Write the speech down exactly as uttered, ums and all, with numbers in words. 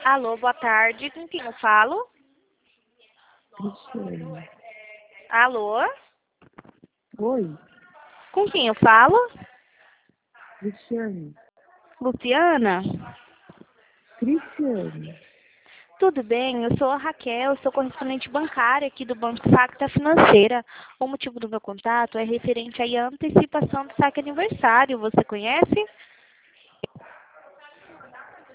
Alô, boa tarde. Com quem eu falo? Cristiane. Alô? Oi, Com quem eu falo? Cristiane. Luciana? Cristiane. Tudo bem? Eu sou a Raquel, sou correspondente bancária aqui do Banco Facta Financeira. O motivo do meu contato é referente aí à antecipação do saque aniversário. Você conhece?